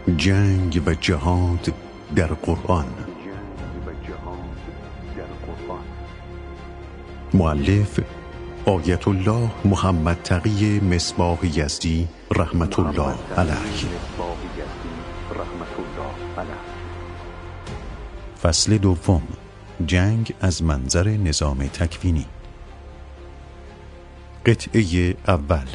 جنگ و جهاد در قرآن. مؤلف آیت الله محمد تقی مصباح یزدی رحمت الله علیه. فصل دوم، جنگ از منظر نظام تکوینی. قطعه اول.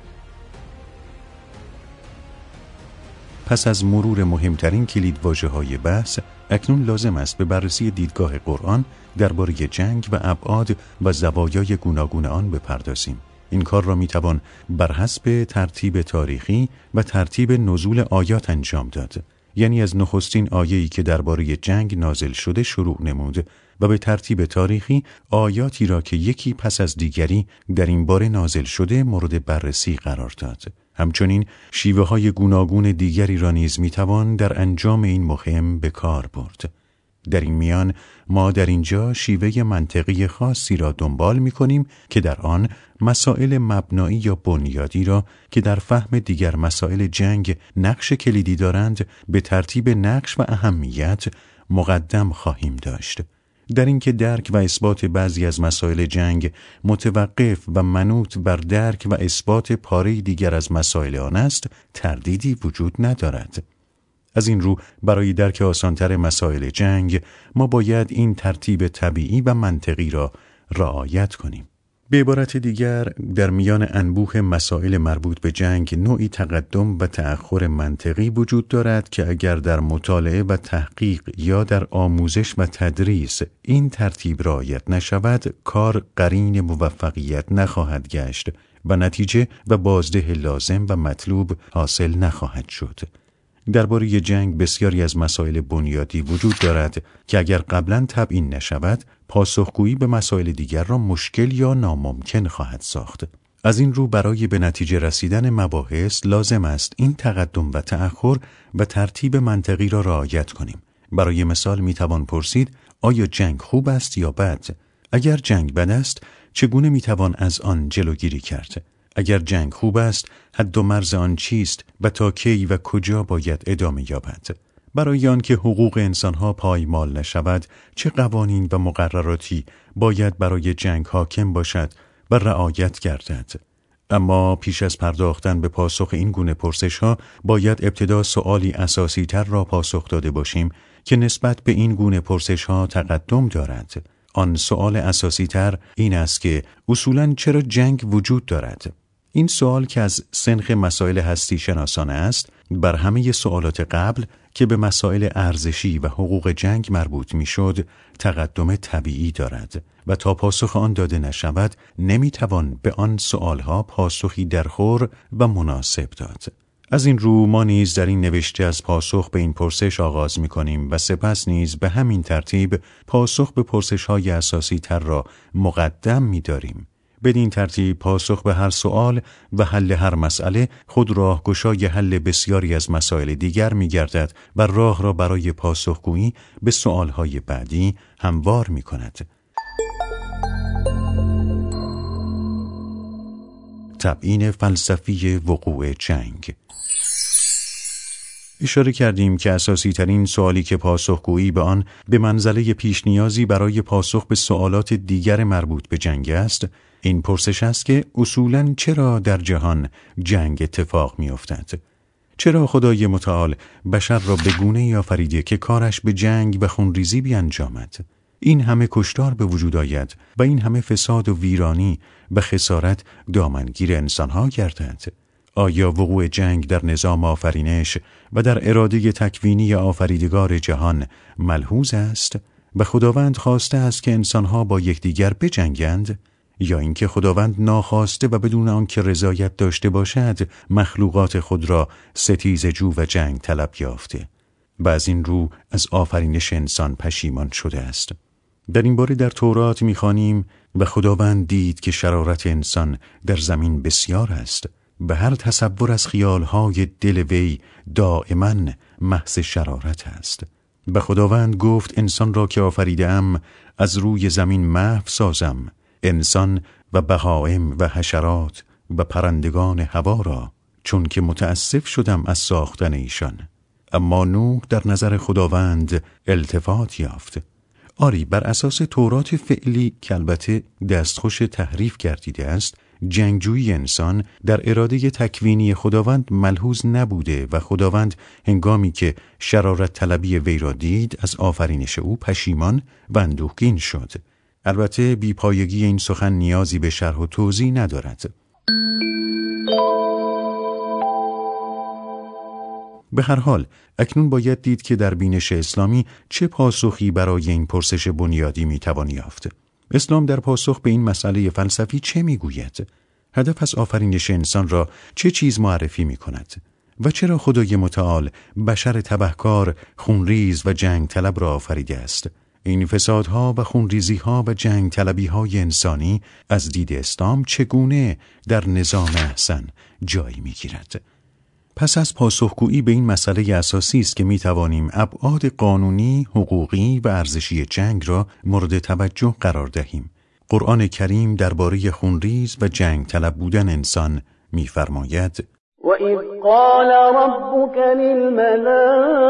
پس از مرور مهمترین کلیدواژه‌های بحث، اکنون لازم است به بررسی دیدگاه قرآن درباره جنگ و ابعاد و زوایای گوناگون آن بپردازیم. این کار را میتوان بر حسب ترتیب تاریخی و ترتیب نزول آیات انجام داد، یعنی از نخستین آیه‌ای که درباره جنگ نازل شده شروع نمود و به ترتیب تاریخی آیاتی را که یکی پس از دیگری در این باره نازل شده مورد بررسی قرار داد. همچنین شیوه‌های گوناگون دیگری را نیز میتوان در انجام این مهم به کار برد. در این میان ما در اینجا شیوه منطقی خاصی را دنبال می‌کنیم که در آن مسائل مبنایی یا بنیادی را که در فهم دیگر مسائل جنگ نقش کلیدی دارند به ترتیب نقش و اهمیت مقدم خواهیم داشت. در اینکه درک و اثبات بعضی از مسائل جنگ متوقف و منوط بر درک و اثبات پاره دیگر از مسائل آن است، تردیدی وجود ندارد. از این رو برای درک آسانتر مسائل جنگ ما باید این ترتیب طبیعی و منطقی را رعایت کنیم. به عبارت دیگر، در میان انبوه مسائل مربوط به جنگ نوعی تقدم و تأخر منطقی وجود دارد که اگر در مطالعه و تحقیق یا در آموزش و تدریس این ترتیب رعایت نشود، کار قرین موفقیت نخواهد گشت و نتیجه و بازده لازم و مطلوب حاصل نخواهد شد. درباره جنگ بسیاری از مسائل بنیادی وجود دارد که اگر قبلاً تبیین نشود، پاسخگویی به مسائل دیگر را مشکل یا ناممکن خواهد ساخت. از این رو برای به نتیجه رسیدن مباحث لازم است این تقدم و تأخر و ترتیب منطقی را رعایت کنیم. برای مثال میتوان پرسید آیا جنگ خوب است یا بد؟ اگر جنگ بد است، چگونه میتوان از آن جلوگیری کرد؟ اگر جنگ خوب است، حد و مرز آن چیست و تا کی و کجا باید ادامه یابد؟ برای آنکه حقوق انسانها پایمال نشود، چه قوانین و مقرراتی باید برای جنگ حاکم باشد و رعایت گردد؟ اما پیش از پرداختن به پاسخ این گونه پرسش‌ها، باید ابتدا سؤالی اساسی تر را پاسخ داده باشیم که نسبت به این گونه پرسش‌ها تقدم دارد. آن سؤال اساسی تر این است که اصولاً چرا جنگ وجود دارد؟ این سؤال که از سنخ مسائل هستی شناسانه است، بر همه سؤالات قبل که به مسائل ارزشی و حقوق جنگ مربوط میشد تقدم طبیعی دارد و تا پاسخ آن داده نشود نمیتوان به آن سؤالها پاسخی درخور و مناسب داد. از این رو ما نیز در این نوشته از پاسخ به این پرسش آغاز می‌کنیم و سپس نیز به همین ترتیب پاسخ به پرسش‌های اساسی تر را مقدم می‌داریم. بدین ترتیب پاسخ به هر سؤال و حل هر مسئله خود راهگشای حل بسیاری از مسائل دیگر می‌گردد و راه را برای پاسخگویی به سؤال‌های بعدی هموار می‌کند. تبیین فلسفی وقوع جنگ. اشاره کردیم که اساسی ترین سوالی که پاسخگویی به آن به منزله پیش نیازی برای پاسخ به سوالات دیگر مربوط به جنگ است، این پرسش است که اصولاً چرا در جهان جنگ اتفاق می افتد؟ چرا خدای متعال بشر را به گونه‌ای آفریده که کارش به جنگ و خونریزی بیانجامد؟ این همه کشتار به وجود آید و این همه فساد و ویرانی و خسارت دامنگیر انسانها گردد؟ آیا وقوع جنگ در نظام آفرینش و در اراده تکوینی آفریدگار جهان ملحوظ است و خداوند خواسته است که انسانها با یکدیگر بجنگند، یا اینکه خداوند ناخواسته و بدون آنکه رضایت داشته باشد مخلوقات خود را ستیزجو و جنگ طلب یافته و از این رو از آفرینش انسان پشیمان شده است؟ در این باره در تورات می‌خوانیم و خداوند دید که شرارت انسان در زمین بسیار است و هر تصور از خیالهای دل وی دائما محض شرارت است. و خداوند گفت انسان را که آفریدم از روی زمین محو سازم، انسان و بهائم و حشرات و پرندگان هوا را، چون که متاسف شدم از ساختن ایشان. اما نوح در نظر خداوند التفات یافت. آری، بر اساس تورات فعلی که البته دستخوش تحریف گردیده است، جنگجویی انسان در اراده تکوینی خداوند ملحوظ نبوده و خداوند هنگامی که شرارت طلبی وی را دید از آفرینش او پشیمان و اندوهگین شد. البته بیپایگی این سخن نیازی به شرح و توضیح ندارد. به هر حال اکنون باید دید که در بینش اسلامی چه پاسخی برای این پرسش بنیادی میتوان یافت. اسلام در پاسخ به این مسئله فلسفی چه میگوید؟ هدف از آفرینش انسان را چه چیز معرفی میکند؟ و چرا خدای متعال بشر تبهکار، خونریز و جنگ طلب را آفریده است؟ این فسادها و خونریزیها و جنگ طلبیهای انسانی از دید اسلام چگونه در نظام احسن جایی میگیرد؟ پس از پاسخگویی به این مسئله اساسی است که میتوانیم ابعاد قانونی، حقوقی و ارزشی جنگ را مورد توجه قرار دهیم. قرآن کریم درباره خونریز و جنگ طلب بودن انسان می‌فرماید: وَإِذْ قَالَ رَبُّكَ لِلْمَلَائِكَةِ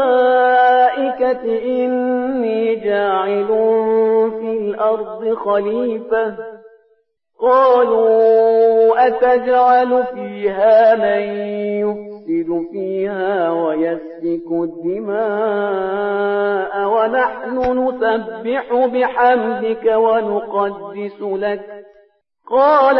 إِنِّي جَاعِلٌ فِي الْأَرْضِ خَلِيفَةً قَالُوا أَتَجْعَلُ فِيهَا مَن يُفْسِدُ فِيهَا وَيَسْفِكُ الدِّمَاءَ وَنَحْنُ نُسَبِّحُ بِحَمْدِكَ وَنُقَدِّسُ لَكَ قال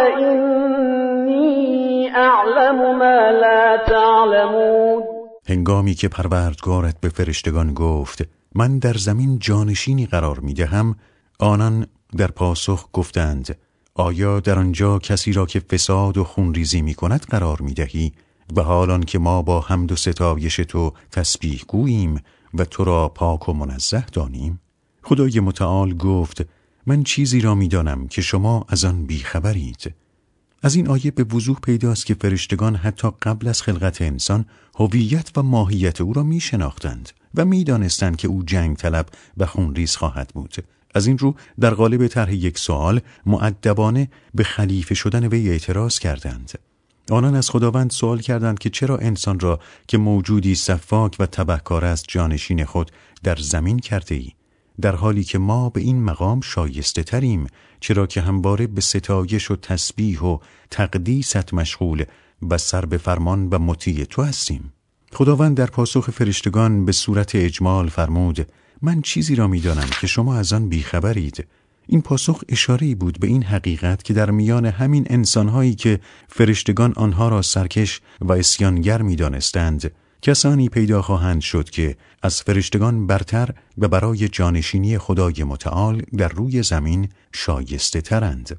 إني أعلم ما لا تعلمون. هنگامی که پروردگارت به فرشتگان گفت من در زمین جانشینی قرار میدهم، آنان در پاسخ گفتند آیا در آنجا کسی را که فساد و خونریزی میکند قرار میدهی و حالان که ما با حمد و ستایش تو تسبیح گوییم و تو را پاک و منزه دانیم؟ خدای متعال گفت من چیزی را میدانم که شما از آن بیخبرید. از این آیه به وضوح پیداست که فرشتگان حتی قبل از خلقت انسان هویت و ماهیت او را میشناختند و میدانستند که او جنگ طلب و خونریز خواهد بود. از این رو در قالب طرح یک سوال مؤدبانه به خلیفه شدن وی اعتراض کردند. آنان از خداوند سوال کردند که چرا انسان را که موجودی سفاک و تبهکار است جانشین خود در زمین کرده ای؟ در حالی که ما به این مقام شایسته تریم، چرا که همواره به ستایش و تسبیح و تقدیست مشغول و سر به فرمان و مطیع تو هستیم. خداوند در پاسخ فرشتگان به صورت اجمال فرمود من چیزی را میدانم که شما از آن بیخبرید. این پاسخ اشاره‌ای بود به این حقیقت که در میان همین انسانهایی که فرشتگان آنها را سرکش و عصیانگر می‌دانستند، کسانی پیدا خواهند شد که از فرشتگان برتر و برای جانشینی خدای متعال در روی زمین شایسته ترند.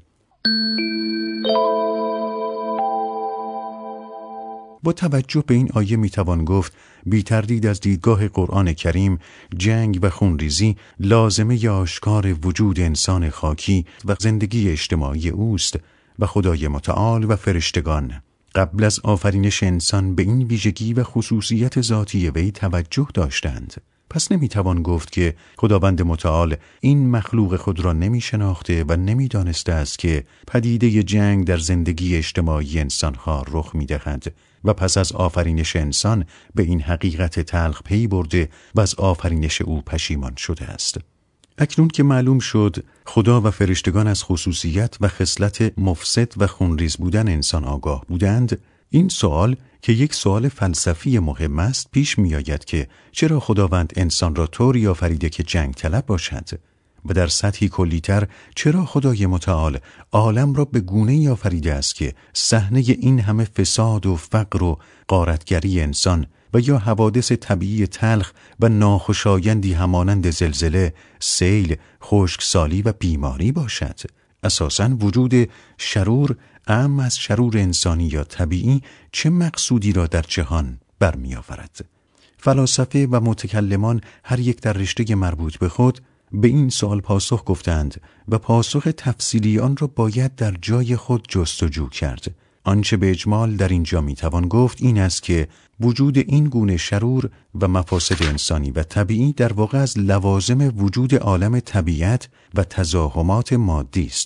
با توجه به این آیه میتوان گفت بی تردید از دیدگاه قرآن کریم جنگ و خونریزی لازمه آشکار وجود انسان خاکی و زندگی اجتماعی اوست و خدای متعال و فرشتگان قبل از آفرینش انسان به این ویژگی و خصوصیت ذاتی وی توجه داشتند. پس نمیتوان گفت که خداوند متعال این مخلوق خود را نمیشناخته و نمیدانسته است که پدیده جنگ در زندگی اجتماعی انسانها رخ میدهد و پس از آفرینش انسان به این حقیقت تلخ پی برده و از آفرینش او پشیمان شده است. اکنون که معلوم شد خدا و فرشتگان از خصوصیت و خصلت مفسد و خونریز بودن انسان آگاه بودند، این سوال که یک سوال فلسفی مهم است پیش می آید که چرا خداوند انسان را طوری آفریده که جنگ طلب باشد و در سطحی کلیتر چرا خدای متعال عالم را به گونه‌ای آفریده است که صحنه این همه فساد و فقر و غارتگری انسان و یا حوادث طبیعی تلخ و ناخوشایندی همانند زلزله، سیل، خشکسالی و بیماری باشد. اساساً وجود شرور اعم از شرور انسانی یا طبیعی چه مقصودی را در جهان برمی آورد؟ فلاسفه و متکلمان هر یک در رشته مربوط به خود به این سوال پاسخ گفتند و پاسخ تفصیلی آن را باید در جای خود جستجو کرد. آنچه به اجمال در اینجا میتوان گفت این است که وجود این گونه شرور و مفاسد انسانی و طبیعی در واقع از لوازم وجود عالم طبیعت و تزاحمات مادی است.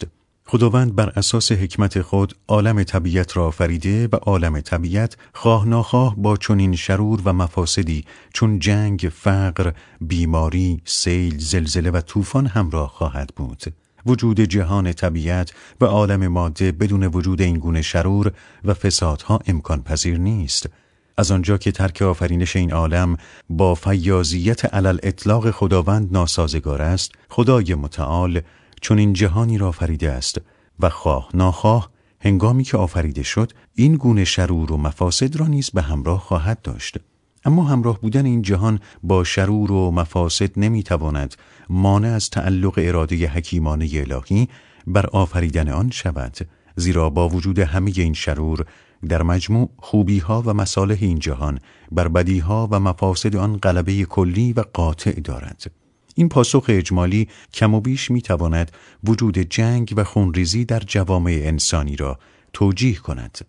خداوند بر اساس حکمت خود عالم طبیعت را آفریده و عالم طبیعت خواه ناخواه با چنین شرور و مفاسدی چون جنگ، فقر، بیماری، سیل، زلزله و طوفان همراه خواهد بود. وجود جهان طبیعت و عالم ماده بدون وجود این گونه شرور و فسادها امکان پذیر نیست. از آنجا که ترک آفرینش این عالم با فیاضیت علی الاطلاق خداوند ناسازگار است، خدای متعال چون این جهانی را آفریده است و خواه ناخواه هنگامی که آفریده شد این گونه شرور و مفاسد را نیز به همراه خواهد داشت. اما همراه بودن این جهان با شرور و مفاسد نمیتواند مانع از تعلق اراده حکیمانه الهی بر آفریدن آن شود، زیرا با وجود همه این شرور در مجموع خوبیها و مصالح این جهان بر بدیها و مفاسد آن غلبه کلی و قاطع دارد. این پاسخ اجمالی کم و بیش میتواند وجود جنگ و خونریزی در جوامع انسانی را توجیه کند.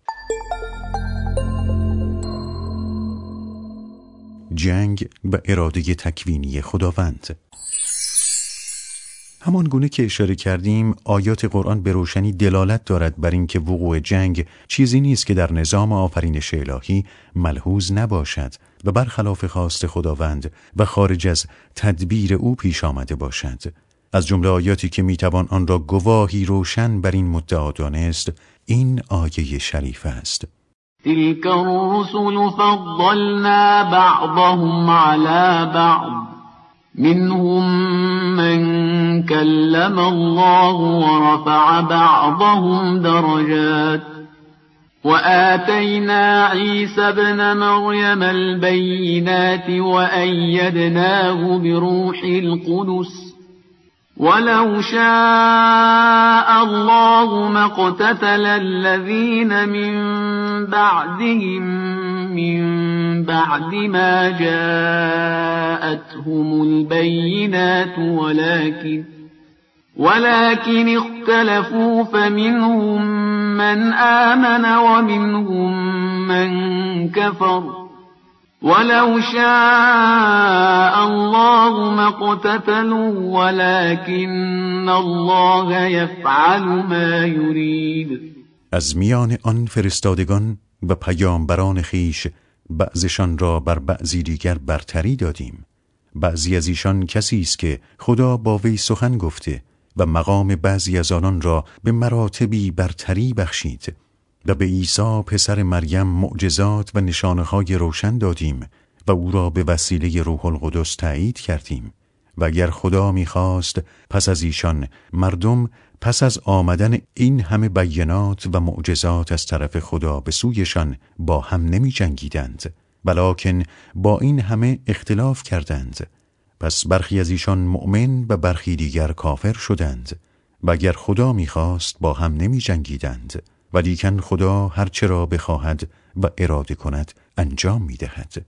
جنگ و اراده تکوینی خداوند. همان گونه که اشاره کردیم، آیات قرآن به روشنی دلالت دارد بر اینکه وقوع جنگ چیزی نیست که در نظام آفرینش الهی ملحوظ نباشد و برخلاف خواست خداوند و خارج از تدبیر او پیش آمده باشد. از جمله آیاتی که میتوان آن را گواهی روشن بر این مدعا دانست، این آیه شریف است: تلك الرسل فضلنا بعضهم على بعض منهم من كلم الله ورفع بعضهم درجات وآتينا عيسى ابن مريم البينات وأيدناه بروح القدس ولو شاء الله ما اقتتل الذين من بعدهم من بعد ما جاءتهم البينات ولكن اختلفوا فمنهم من آمن ومنهم من كفر ولو شاء الله ما اقتتلوا ولكن الله يفعل ما يريد. از میان آن فرستادگان و پیامبران خیش بعضشان را بر بعضی دیگر برتری دادیم. بعضی از ایشان کسی است که خدا با وی سخن گفته و مقام بعضی از آنان را به مراتبی برتری بخشید و به عیسی پسر مریم معجزات و نشانه‌های روشن دادیم و او را به وسیله روح القدس تأیید کردیم. و اگر خدا می‌خواست پس از ایشان مردم پس از آمدن این همه بینات و معجزات از طرف خدا به سویشان با هم نمی جنگیدند، ولکن با این همه اختلاف کردند. پس برخی از ایشان مؤمن و برخی دیگر کافر شدند و اگر خدا می‌خواست با هم نمی جنگیدند، ولیکن خدا هرچه را بخواهد و اراده کند انجام می‌دهد.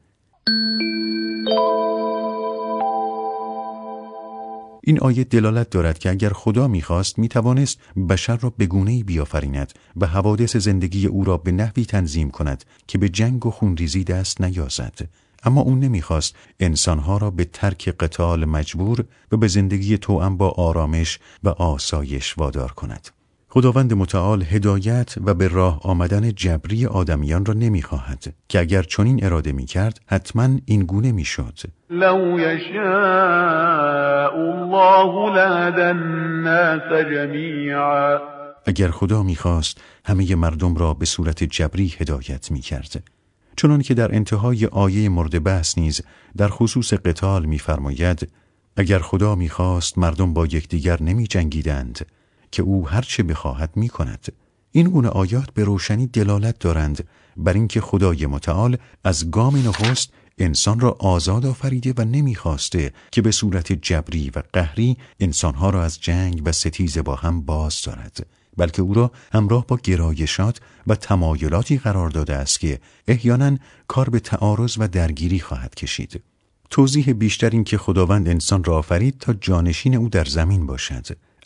این آیه دلالت دارد که اگر خدا می‌خواست می‌توانست بشر را به گونه‌ای بیافریند و حوادث زندگی او را به نحوی تنظیم کند که به جنگ و خونریزی دست نیازد، اما او نمی‌خواست انسان‌ها را به ترک قتال مجبور و به زندگی توأم با آرامش و آسایش وادار کند. خداوند متعال هدایت و به راه آمدن جبری آدمیان را نمی‌خواهد که اگر چنین اراده می‌کرد حتماً این گونه می‌شد. لو یشاء الله لهدی الناس جمیعا. اگر خدا می‌خواست همه مردم را به صورت جبری هدایت می‌کرد، چنان که در انتهای آیه مورد بحث نیز در خصوص قتال می‌فرماید: اگر خدا می‌خواست مردم با یکدیگر نمی‌جنگیدند که او هر چه بخواهد می‌کند. این گونه آیات به روشنی دلالت دارند بر اینکه خدای متعال از گام نخست انسان را آزاد آفریده و نمی‌خواسته که به صورت جبری و قهری انسانها را از جنگ و ستیزه با هم باز دارد، بلکه او را همراه با گرایشات و تمایلاتی قرار داده است که احیالاً کار به تعارض و درگیری خواهد کشید. توضیح بیشتر این که خداوند انسان را آفرید تا جانشین او در زمین باشد،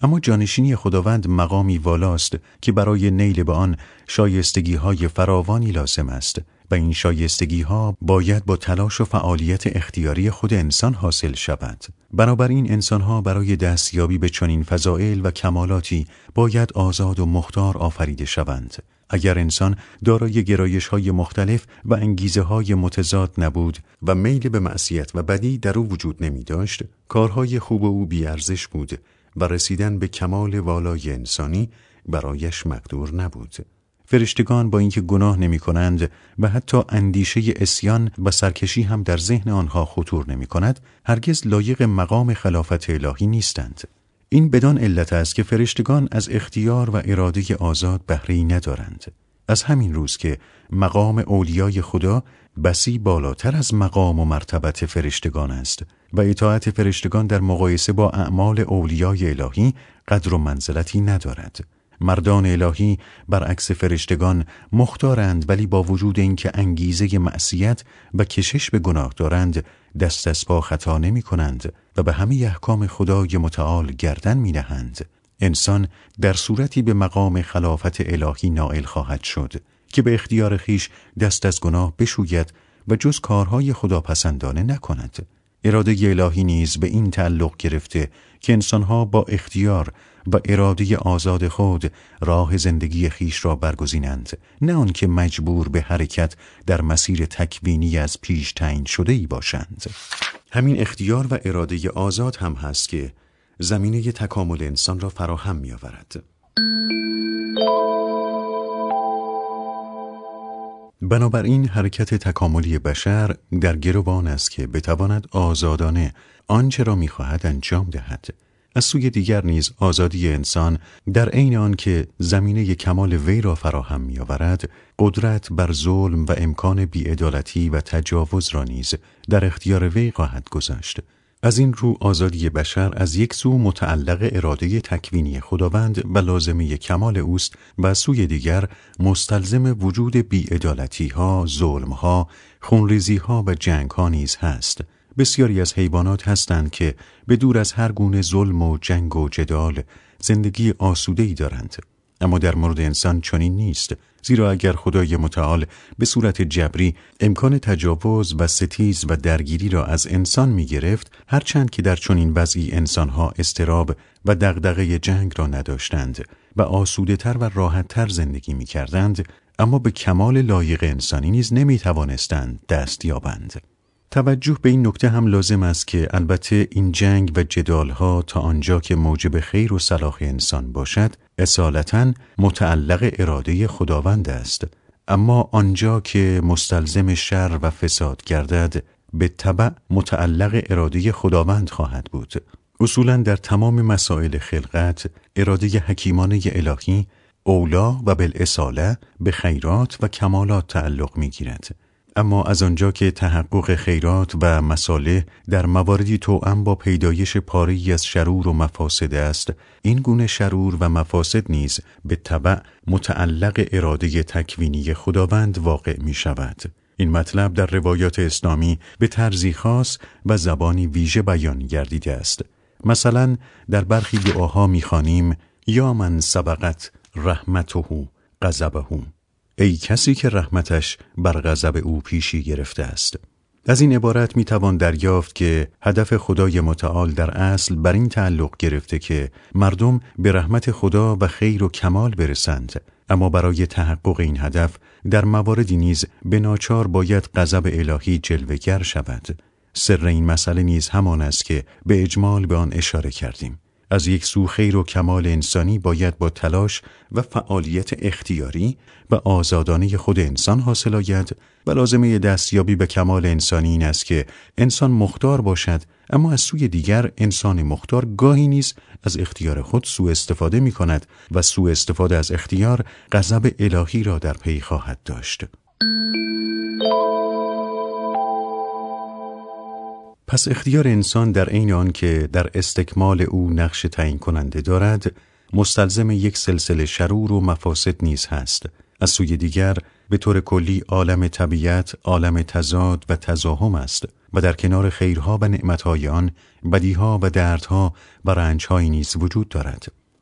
اما جانشینی خداوند مقامی والاست که برای نیل به آن شایستگی‌های فراوانی لازم است و این شایستگی‌ها باید با تلاش و فعالیت اختیاری خود انسان حاصل شود. بنابراین انسان‌ها برای دستیابی به چنین فضائل و کمالاتی باید آزاد و مختار آفریده شوند. اگر انسان دارای گرایش‌های مختلف و انگیزه‌های متضاد نبود و میل به معصیت و بدی در او وجود نمی‌داشت، کارهای خوب او بی‌ارزش بود و رسیدن به کمال والای انسانی برایش مقدور نبود. فرشتگان با اینکه گناه نمی‌کنند و حتی اندیشه عصیان و سرکشی هم در ذهن آنها خطور نمی‌کند، هرگز لایق مقام خلافت الهی نیستند. این بدان علت است که فرشتگان از اختیار و اراده آزاد بهره‌ای ندارند. از همین روز که مقام اولیای خدا بسی بالاتر از مقام و مرتبت فرشتگان است و اطاعت فرشتگان در مقایسه با اعمال اولیای الهی قدر و منزلتی ندارد. مردان الهی برعکس فرشتگان مختارند، ولی با وجود اینکه انگیزه معصیت و کشش به گناه دارند دست از پا خطا نمی کنند و به همه احکام خدای متعال گردن می نهند. انسان در صورتی به مقام خلافت الهی نائل خواهد شد که به اختیار خیش دست از گناه بشوید و جز کارهای خداپسندانه نکند. اراده الهی نیز به این تعلق گرفته که انسانها با اختیار و اراده آزاد خود راه زندگی خیش را برگزینند، نه آنکه مجبور به حرکت در مسیر تکوینی از پیش تعیین شده‌ای باشند. همین اختیار و اراده آزاد هم هست که زمینه تکامل انسان را فراهم می‌آورد. بنابراین حرکت تکاملی بشر در گروان است که بتواند آزادانه آنچه را می‌خواهد انجام دهد. از سوی دیگر نیز آزادی انسان در عین آن که زمینه کمال وی را فراهم می‌آورد، قدرت بر ظلم و امکان بی‌عدالتی و تجاوز را نیز در اختیار وی خواهد گذاشت. از این رو آزادی بشر از یک سو متعلق اراده تکوینی خداوند و لازمه کمال اوست و از سوی دیگر مستلزم وجود بی‌عدالتی‌ها، ظلم‌ها، خونریزی‌ها و جنگ‌ها نیز هست. بسیاری از حیوانات هستند که به دور از هر گونه ظلم و جنگ و جدال زندگی آسوده‌ای دارند، اما در مورد انسان چنین نیست، زیرا اگر خدای متعال به صورت جبری امکان تجاوز و ستیز و درگیری را از انسان می گرفت، هرچند که در چنین وضعی انسانها اضطراب و دغدغه جنگ را نداشتند و آسوده‌تر و راحت‌تر زندگی می کردند، اما به کمال لایق انسانی نیز نمی توانستند دست یابند. توجه به این نکته هم لازم است که البته این جنگ و جدالها تا آنجا که موجب خیر و صلاح انسان باشد اصالتاً متعلق اراده خداوند است، اما آنجا که مستلزم شر و فساد گردد به تبع متعلق اراده خداوند خواهد بود. اصولاً در تمام مسائل خلقت اراده حکیمانه الهی اولا و بالاصاله به خیرات و کمالات تعلق می‌گیرد. اما از آنجا که تحقق خیرات و مصالح در مواردی توأم با پیدایش پاره‌ای از شرور و مفاسد است، این گونه شرور و مفاسد نیز به تبع متعلق اراده تکوینی خداوند واقع می شود. این مطلب در روایات اسلامی به طرزی خاص و زبانی ویژه بیان گردیده است. مثلا در برخی دعاها می خوانیم یا من سبقت رحمته غضبه، ای کسی که رحمتش بر غضب او پیشی گرفته است. از این عبارت میتوان دریافت که هدف خدای متعال در اصل بر این تعلق گرفته که مردم به رحمت خدا و خیر و کمال برسند، اما برای تحقق این هدف در مواردی نیز به ناچار باید غضب الهی جلوه‌گر شود. سر این مسئله نیز همان است که به اجمال به آن اشاره کردیم. از یک سو خیر و کمال انسانی باید با تلاش و فعالیت اختیاری و آزادانه خود انسان حاصل آید و لازمه دستیابی به کمال انسانی این است که انسان مختار باشد، اما از سوی دیگر انسان مختار گاهی نیز از اختیار خود سوء استفاده می کند و سوء استفاده از اختیار غضب الهی را در پی خواهد داشت. پس اختیار انسان در عین آن که در استکمال او نقش تعیین کننده دارد، مستلزم یک سلسله شرور و مفاسد نیز هست. از سوی دیگر به طور کلی عالم طبیعت عالم تضاد و تزاحم است و در کنار خیرها و نعمتهای آن بدیها و دردها و رنجهایی نیز وجود دارد.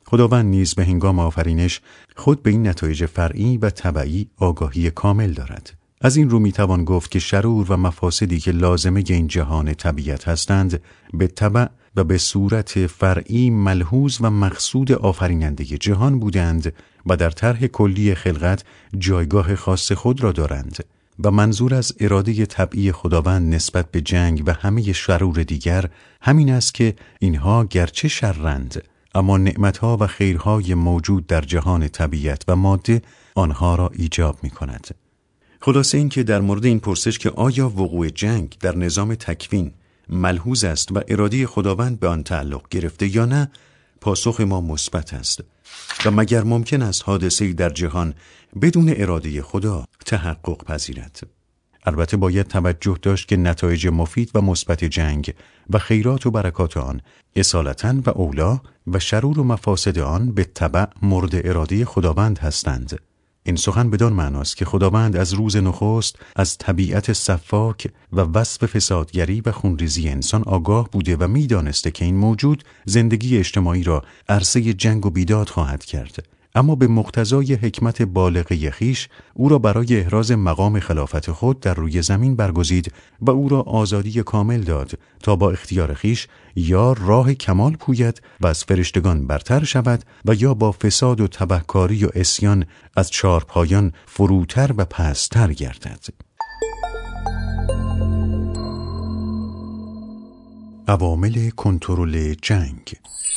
خداوند نیز به هنگام آفرینش خود به این نتایج فرعی و تبعی آگاهی کامل دارد. از این رو میتوان گفت که شرور و مفاسدی که لازمه این جهان طبیعت هستند به تبع و به صورت فرعی ملحوظ و مقصود آفریننده جهان بودند و در طرح کلی خلقت جایگاه خاص خود را دارند و منظور از اراده طبعی خداوند نسبت به جنگ و همه شرور دیگر همین است که اینها گرچه شرند اما نعمتها و خیرهای موجود در جهان طبیعت و ماده آنها را ایجاب می کند. خلاصه این که در مورد این پرسش که آیا وقوع جنگ در نظام تکوین ملحوظ است و اراده خداوند به آن تعلق گرفته یا نه، پاسخ ما مثبت است و مگر ممکن است حادثه‌ای در جهان بدون اراده خدا تحقق پذیرد؟ البته باید توجه داشت که نتایج مفید و مثبت جنگ و خیرات و برکات آن اصالتاً و اولا و شرور و مفاسد آن به تبع مورد اراده خداوند هستند. این سخن بدان معناست که خداوند از روز نخست از طبیعت صفاک و وصف فسادگری و خونریزی انسان آگاه بوده و می‌دانسته که این موجود زندگی اجتماعی را عرصه جنگ و بیداد خواهد کرد، اما به مقتضای حکمت بالغه خویش او را برای احراز مقام خلافت خود در روی زمین برگزید و او را آزادی کامل داد تا با اختیار خویش یا راه کمال پوید و از فرشتگان برتر شود و یا با فساد و تبهکاری و عصیان از چارپایان فروتر و پست‌تر گردد. عوامل کنترل جنگ.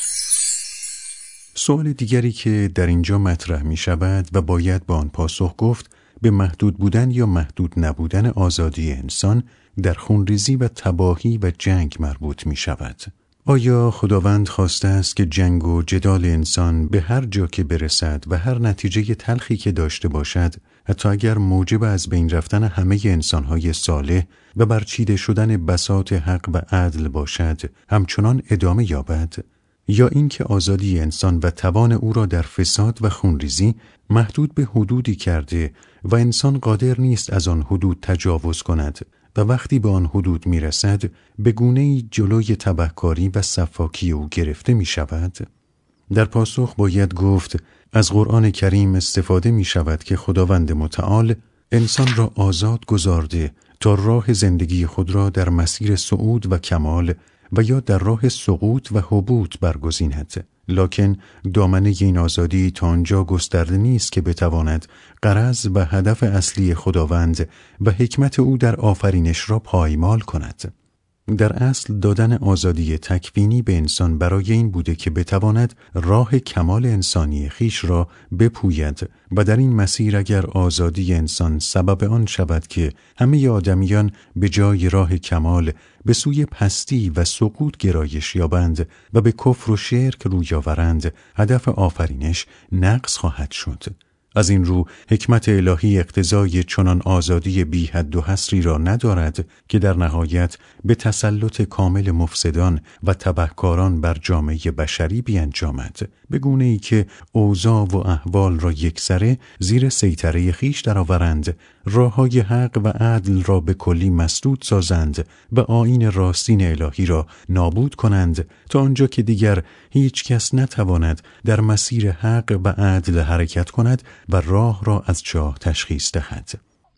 سوال دیگری که در اینجا مطرح می شود و باید به آن پاسخ گفت به محدود بودن یا محدود نبودن آزادی انسان در خونریزی و تباهی و جنگ مربوط می شود. آیا خداوند خواسته است که جنگ و جدال انسان به هر جا که برسد و هر نتیجه تلخی که داشته باشد، حتی اگر موجب از بین رفتن همه انسانهای صالح و برچیده شدن بساط حق و عدل باشد، همچنان ادامه یابد؟ یا اینکه آزادی انسان و توان او را در فساد و خونریزی محدود به حدودی کرده و انسان قادر نیست از آن حدود تجاوز کند و وقتی به آن حدود میرسد به گونه‌ای جلوی تبهکاری و صفاکی او گرفته می شود؟ در پاسخ باید گفت از قرآن کریم استفاده می شود که خداوند متعال انسان را آزاد گذارده تا راه زندگی خود را در مسیر صعود و کمال و یا در راه سقوط و هبوط برگزیند، لکن دامنه این آزادی تا آنجا گسترده نیست که بتواند غرض و هدف اصلی خداوند و حکمت او در آفرینش را پایمال کند. در اصل دادن آزادی تکوینی به انسان برای این بوده که بتواند راه کمال انسانی خیش را بپوید و در این مسیر اگر آزادی انسان سبب آن شود که همه آدمیان به جای راه کمال به سوی پستی و سقوط گرایش یابند و به کفر و شرک روی آورند، هدف آفرینش نقص خواهد شد. از این رو حکمت الهی اقتضای چنان آزادی بی حد و حصری را ندارد که در نهایت به تسلط کامل مفسدان و تبهکاران بر جامعه بشری بیانجامد، به گونه‌ای که اوضاع و احوال را یکسره زیر سیطره خویش درآورند، راه‌های حق و عدل را به کلی مسدود سازند و آیین راستین الهی را نابود کنند تا آنجا که دیگر هیچ کس نتواند در مسیر حق و عدل حرکت کند و راه را از چاه تشخیص دهد.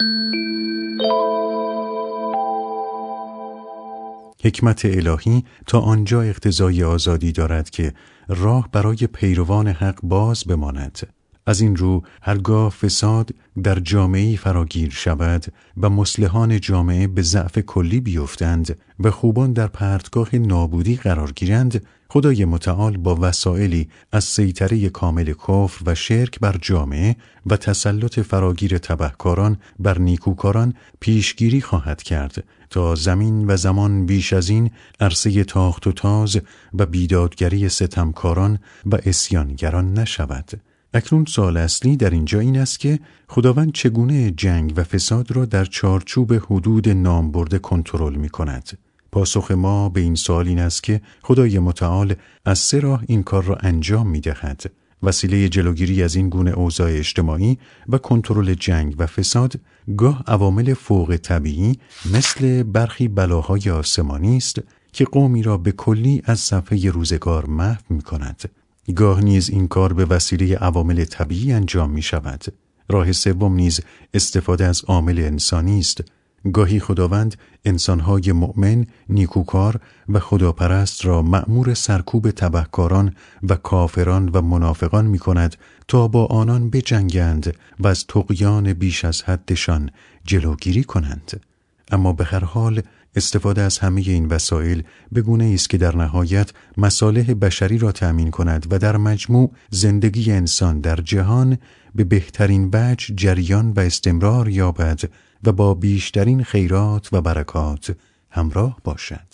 حکمت الهی تا آنجا اقتضای آزادی دارد که راه برای پیروان حق باز بماند. از این رو هرگاه فساد در جامعه‌ای فراگیر شود و مصلحان جامعه به ضعف کلی بیفتند و خوبان در پرتگاه نابودی قرار گیرند، خدای متعال با وسائلی از سیطره کامل کفر و شرک بر جامعه و تسلط فراگیر تبهکاران بر نیکوکاران پیشگیری خواهد کرد تا زمین و زمان بیش از این عرصه تاخت و تاز و بیدادگری ستمکاران و عصیانگران نشود. اکنون سوال اصلی در اینجا این است که خداوند چگونه جنگ و فساد را در چارچوب حدود نامبرده کنترل می کند؟ پاسخ ما به این سوال این است که خدای متعال از 3 راه این کار را انجام می دهد. وسیله جلوگیری از این گونه اوضاع اجتماعی و کنترل جنگ و فساد گاه عوامل فوق طبیعی مثل برخی بلاهای آسمانی است که قومی را به کلی از صفحه روزگار محو می کند. گاه نیز این کار به وسیله عوامل طبیعی انجام می شود. راه سوم نیز استفاده از عامل انسانی است. گاهی خداوند انسانهای مؤمن، نیکوکار و خداپرست را مأمور سرکوب تبهکاران و کافران و منافقان می کند تا با آنان بجنگند و از طغیان بیش از حدشان جلوگیری کنند. اما به هر حال استفاده از همه این وسایل به گونه‌ای است که در نهایت مصالح بشری را تأمین کند و در مجموع زندگی انسان در جهان به بهترین وجه جریان و استمرار یابد و با بیشترین خیرات و برکات همراه باشد.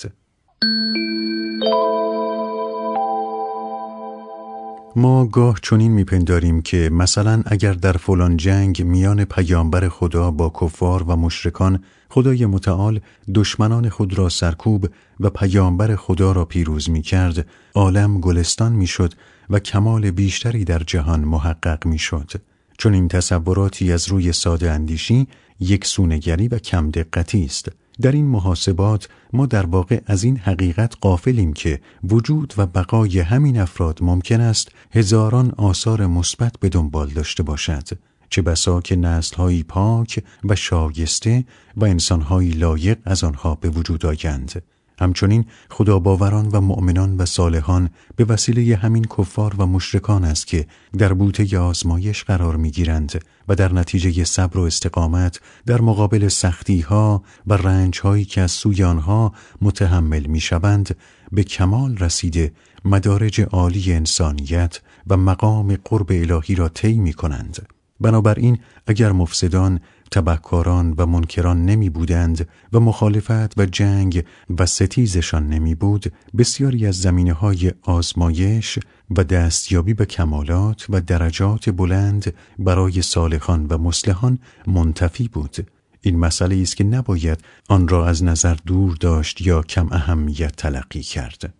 ما گاه چنین میپنداریم که مثلا اگر در فلان جنگ میان پیامبر خدا با کفار و مشرکان خدای متعال دشمنان خود را سرکوب و پیامبر خدا را پیروز میکرد، عالم گلستان میشد و کمال بیشتری در جهان محقق میشد. چون این تصوراتی از روی ساده اندیشی یک سونگری و کم دقتی است. در این محاسبات ما در واقع از این حقیقت غافلیم که وجود و بقای همین افراد ممکن است هزاران آثار مثبت به دنبال داشته باشد، چه بسا که نسل‌هایی پاک و شایسته و انسان‌هایی لایق از آنها به وجود آیند. همچنین خداباوران و مؤمنان و صالحان به وسیله همین کفار و مشرکان است که در بوته آزمایش قرار می‌گیرند و در نتیجه صبر و استقامت در مقابل سختی‌ها و رنج‌هایی که از سوی آنها متحمل می‌شوند به کمال رسیده مدارج عالی انسانیت و مقام قرب الهی را طی می‌کنند. بنابراین اگر مفسدان، تبهکاران و منکران نمی بودند و مخالفت و جنگ و ستیزشان نمی بود، بسیاری از زمینه‌های آزمایش و دستیابی به کمالات و درجات بلند برای صالحان و مصلحان منتفی بود. این مسئله است که نباید آن را از نظر دور داشت یا کم اهمیت تلقی کرد.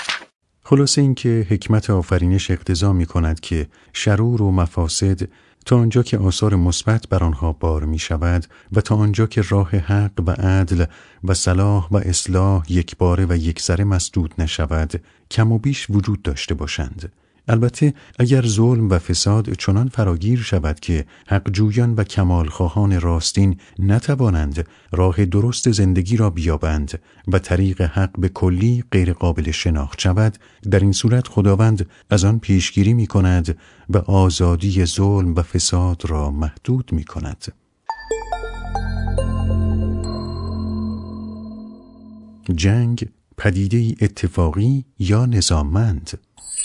خلاصه این که حکمت آفرینش اقتضا می کند که شرور و مفاسد تا آنجا که آثار مثبت بر آنها بار می شود و تا آنجا که راه حق و عدل و صلاح و اصلاح یکباره و یکسره مسدود نشود کم و بیش وجود داشته باشند. البته اگر ظلم و فساد چنان فراگیر شود که حقجویان و کمالخواهان راستین نتوانند راه درست زندگی را بیابند و طریق حق به کلی غیر قابل شناخت شود، در این صورت خداوند از آن پیشگیری می کند و آزادی ظلم و فساد را محدود می کند. جنگ پدیده‌ای اتفاقی یا نظاممند؟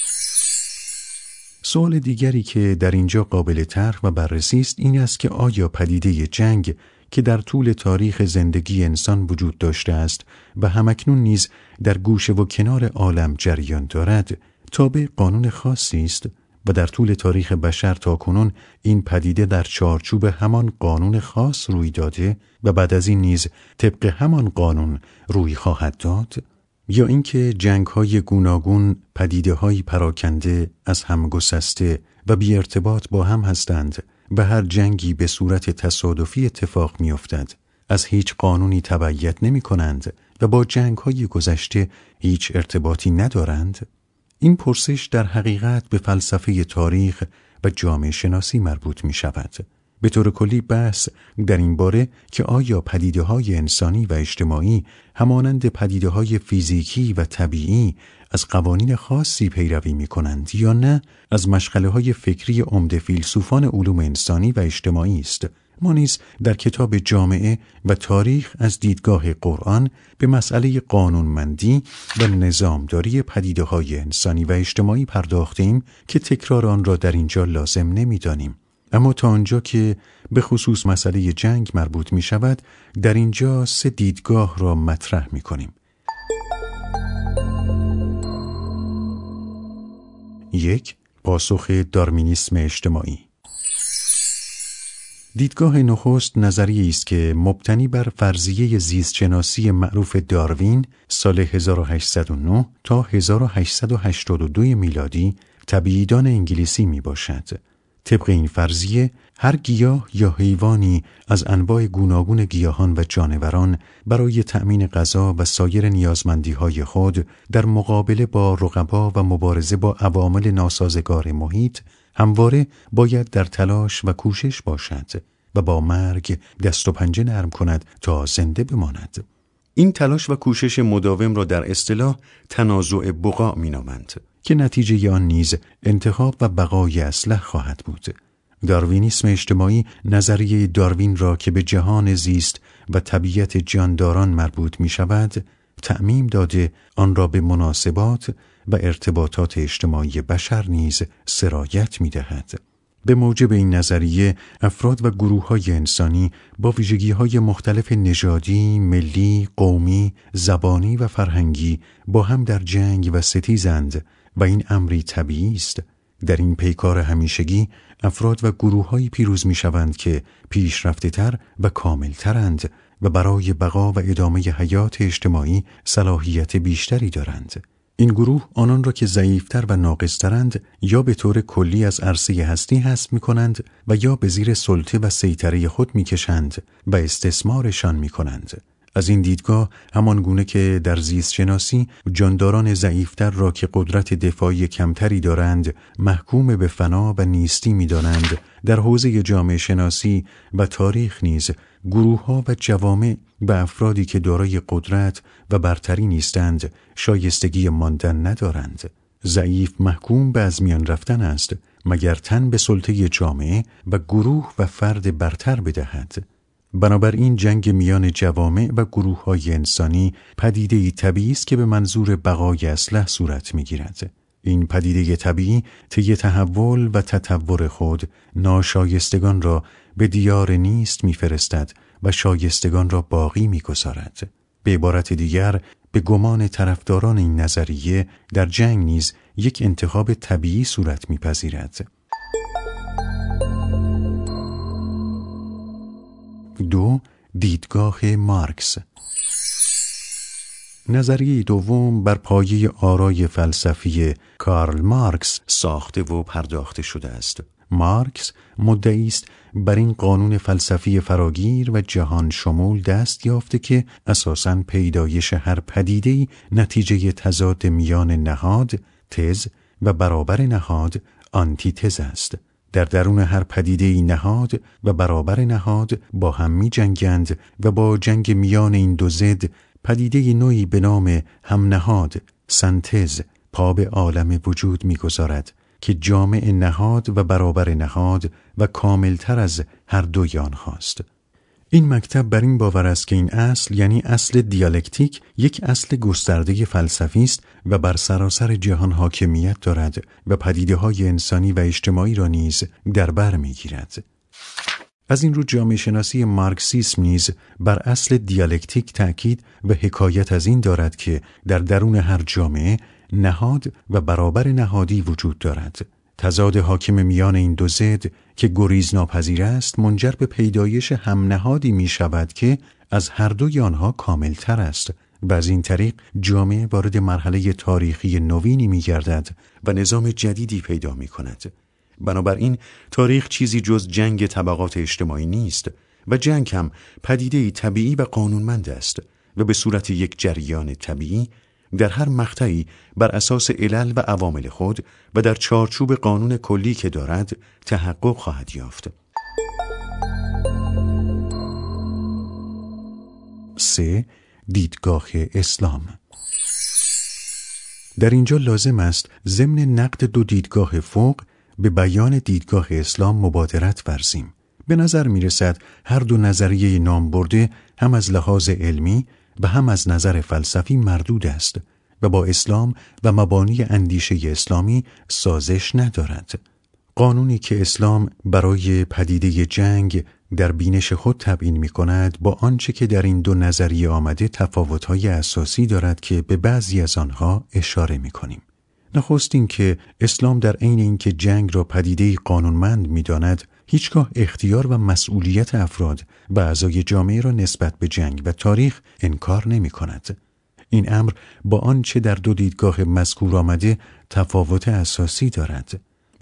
سوال دیگری که در اینجا قابل طرح و بررسی است این است که آیا پدیده جنگ که در طول تاریخ زندگی انسان وجود داشته است و همکنون نیز در گوشه و کنار عالم جریان دارد تابع قانون خاصی است و در طول تاریخ بشر تاکنون این پدیده در چارچوب همان قانون خاص روی داده و بعد از این نیز طبق همان قانون روی خواهد داد؟ یا اینکه جنگ‌های گوناگون پدیده‌هایی پراکنده از هم گسسته و بی ارتباط با هم هستند و هر جنگی به صورت تصادفی اتفاق می‌افتد، از هیچ قانونی تبعیت نمی‌کنند و با جنگ‌های گذشته هیچ ارتباطی ندارند؟ این پرسش در حقیقت به فلسفه تاریخ و جامعه شناسی مربوط می‌شود. به طور کلی بحث در این باره که آیا پدیده‌های انسانی و اجتماعی همانند پدیده‌های فیزیکی و طبیعی از قوانین خاصی پیروی می‌کنند یا نه از مشغله‌های فکری عمده فیلسوفان علوم انسانی و اجتماعی است. ما نیز در کتاب جامعه و تاریخ از دیدگاه قرآن به مسئله قانونمندی و نظامداری پدیده‌های انسانی و اجتماعی پرداختیم که تکرار آن را در اینجا لازم نمی‌دانیم. اما تا آنجا که به خصوص مسئله جنگ مربوط می شود در اینجا 3 دیدگاه را مطرح می کنیم. 1. پاسخ داروینیسم اجتماعی. دیدگاه نخست نظریه‌ای است که مبتنی بر فرضیه زیستشناسی معروف داروین سال 1809 تا 1882 میلادی طبیعیدان انگلیسی می باشد. طبق این فرضیه هر گیاه یا حیوانی از انواع گوناگون گیاهان و جانوران برای تأمین غذا و سایر نیازمندی‌های خود در مقابله با رقبا و مبارزه با عوامل ناسازگار محیط همواره باید در تلاش و کوشش باشد و با مرگ دست و پنجه نرم کند تا زنده بماند. این تلاش و کوشش مداوم را در اصطلاح تنازع بقا می‌نامند که نتیجه آن نیز انتخاب و بقای اصلح خواهد بود. داروینیسم اجتماعی نظریه داروین را که به جهان زیست و طبیعت جانداران مربوط می شود تعمیم داده آن را به مناسبات و ارتباطات اجتماعی بشر نیز سرایت می دهد. به موجب این نظریه افراد و گروه‌های انسانی با ویژگی‌های مختلف نژادی، ملی، قومی، زبانی و فرهنگی با هم در جنگ و ستیزند و این امری طبیعی است. در این پیکار همیشگی افراد و گروه‌هایی پیروز می‌شوند که پیشرفته‌تر و کامل‌ترند و برای بقا و ادامه حیات اجتماعی صلاحیت بیشتری دارند. این گروه آنان را که ضعیفتر و ناقصترند یا به طور کلی از عرصه هستی حذف می‌کنند و یا به زیر سلطه و سیطره خود می‌کشند و استثمارشان می‌کنند. از این دیدگاه همان گونه که در زیست شناسی جانداران ضعیفتر را که قدرت دفاعی کمتری دارند محکوم به فنا و نیستی می‌دانند، در حوزه جامعه شناسی و تاریخ نیز گروه‌ها و جوامع و افرادی که دارای قدرت و برتری نیستند شایستگی ماندن ندارند. ضعیف محکوم به از میان رفتن است مگر تن به سلطه جامعه و گروه و فرد برتر بدهد. بنابراین جنگ میان جوامع و گروه‌های انسانی پدیده‌ای طبیعی است که به منظور بقای اصلح صورت می‌گیرد. این پدیده طبیعی طی تحول و تطور خود ناشایستگان را به دیار نیست می‌فرستد و شایستگان را باقی می‌گذارد. به عبارت دیگر، به گمان طرفداران این نظریه در جنگ نیز یک انتخاب طبیعی صورت می‌پذیرد. 2. دیدگاه مارکس. نظریه دوم بر پایه آرای فلسفی کارل مارکس ساخته و پرداخته شده است. مارکس مدعی است بر این قانون فلسفی فراگیر و جهان شمول دست یافته که اساساً پیدایش هر پدیده‌ای نتیجه تضاد میان نهاد، تز و برابر نهاد، آنتیتز است. در درون هر پدیده‌ای نهاد و برابر نهاد با هم می جنگند و با جنگ میان این دو ضد پدیده نوعی به نام هم نهاد، سنتز، پا به عالم وجود می گذارد که جامع نهاد و برابر نهاد و کاملتر از هر دوی آنهاست. این مکتب بر این باور است که این اصل یعنی اصل دیالکتیک یک اصل گسترده فلسفی است و بر سراسر جهان حاکمیت دارد و پدیده‌های انسانی و اجتماعی را نیز در بر می‌گیرد. از این رو جامعه شناسی مارکسیسم نیز بر اصل دیالکتیک تأکید و حکایت از این دارد که در درون هر جامعه نهاد و برابر نهادی وجود دارد. تضاد حاکم میان این دو ضد که گریز ناپذیر است منجر به پیدایش هم نهادی می شود که از هر دوی آنها کامل تر است و از این طریق جامعه وارد مرحله تاریخی نوینی می گردد و نظام جدیدی پیدا می کند. بنابراین تاریخ چیزی جز جنگ طبقات اجتماعی نیست و جنگ هم پدیده‌ای طبیعی و قانونمند است و به صورت یک جریان طبیعی در هر مقطعی بر اساس علل و عوامل خود و در چارچوب قانون کلی که دارد تحقق خواهد یافت. 3. دیدگاه اسلام. در اینجا لازم است ضمن نقد دو دیدگاه فوق به بیان دیدگاه اسلام مبادرت ورزیم. به نظر می رسد هر دو نظریه نام برده هم از لحاظ علمی و هم از نظر فلسفی مردود است و با اسلام و مبانی اندیشه اسلامی سازش ندارد. قانونی که اسلام برای پدیده جنگ در بینش خود تبیین می کند با آنچه که در این دو نظریه آمده تفاوت‌های اساسی دارد که به بعضی از آنها اشاره می کنیم. نخست این که اسلام در عین اینکه جنگ را پدیده قانونمند می داند، هیچگاه اختیار و مسئولیت افراد و اعضای جامعه را نسبت به جنگ و تاریخ انکار نمی کند. این امر با آنچه در دو دیدگاه مذکور آمده تفاوت اساسی دارد.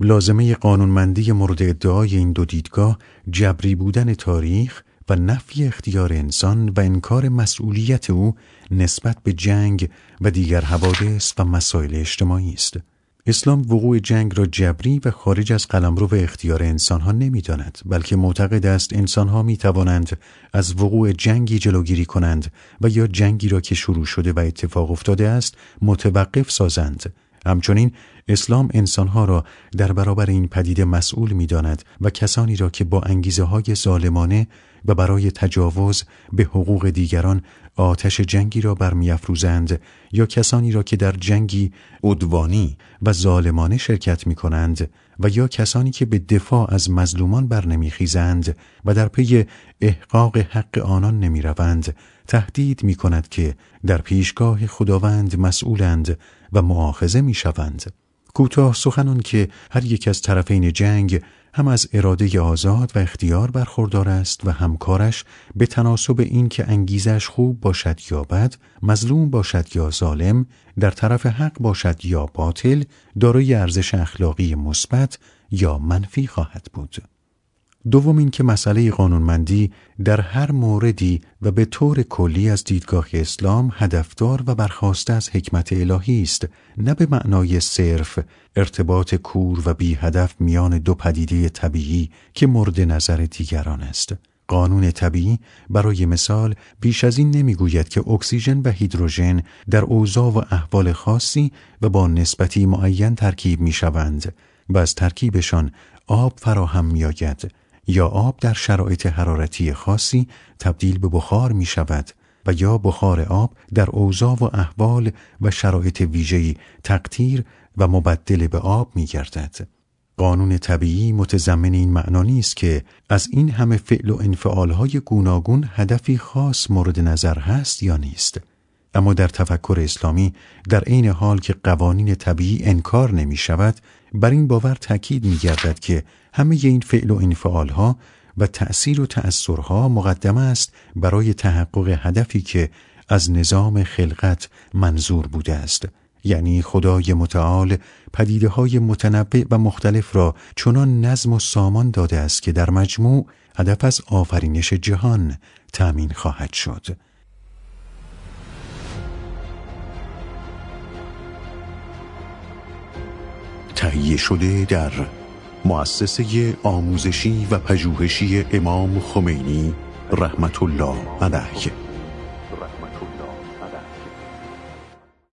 لازمه قانونمندی مورد ادعای این دو دیدگاه جبری بودن تاریخ و نفی اختیار انسان و انکار مسئولیت او نسبت به جنگ و دیگر حوادث و مسائل اجتماعی است. اسلام وقوع جنگ را جبری و خارج از قلمرو و اختیار انسانها نمی‌داند، بلکه معتقد است انسانها می‌توانند از وقوع جنگی جلوگیری کنند و یا جنگی را که شروع شده و اتفاق افتاده است متوقف سازند. همچنین اسلام انسانها را در برابر این پدیده مسئول می‌داند و کسانی را که با انگیزه‌های ظالمانه و برای تجاوز به حقوق دیگران آتش جنگی را برمی‌افروزند یا کسانی را که در جنگی عدوانی و ظالمانه شرکت می‌کنند و یا کسانی که به دفاع از مظلومان برنمی‌خیزند و در پی احقاق حق آنان نمی‌روند، تهدید می‌کند که در پیشگاه خداوند مسئولند و مؤاخذه می‌شوند. کوتاه سخنان که هر یک از طرفین جنگ هم از اراده آزاد و اختیار برخوردار است و همکارش به تناسب این که انگیزش خوب باشد یا بد، مظلوم باشد یا ظالم، در طرف حق باشد یا باطل، دارای ارزش اخلاقی مثبت یا منفی خواهد بود. دوم این که مسئله قانونمندی در هر موردی و به طور کلی از دیدگاه اسلام هدفدار و برخاسته از حکمت الهی است، نه به معنای صرف ارتباط کور و بی هدف میان دو پدیده طبیعی که مورد نظر دیگران است. قانون طبیعی برای مثال بیش از این نمیگوید که اکسیژن و هیدروژن در اوضاع و احوال خاصی و با نسبتی معین ترکیب میشوند و از ترکیبشان آب فراهم میآید یا آب در شرایط حرارتی خاصی تبدیل به بخار می شود و یا بخار آب در اوضاع و احوال و شرایط ویژه‌ای تقطیر و مبدل به آب می گردد. قانون طبیعی متضمن این معنا نیست که از این همه فعل و انفعالهای گوناگون هدفی خاص مورد نظر هست یا نیست. اما در تفکر اسلامی در عین حال که قوانین طبیعی انکار نمی شود، بر این باور تأکید می گردد که همه این فعل و انفعالها و تأثیر و تأثرها مقدمه است برای تحقق هدفی که از نظام خلقت منظور بوده است، یعنی خدای متعال پدیده‌های متنوع و مختلف را چنان نظم و سامان داده است که در مجموع هدف از آفرینش جهان تأمین خواهد شد. تهیه شده در مؤسسه آموزشی و پژوهشی امام خمینی رحمت الله علیه.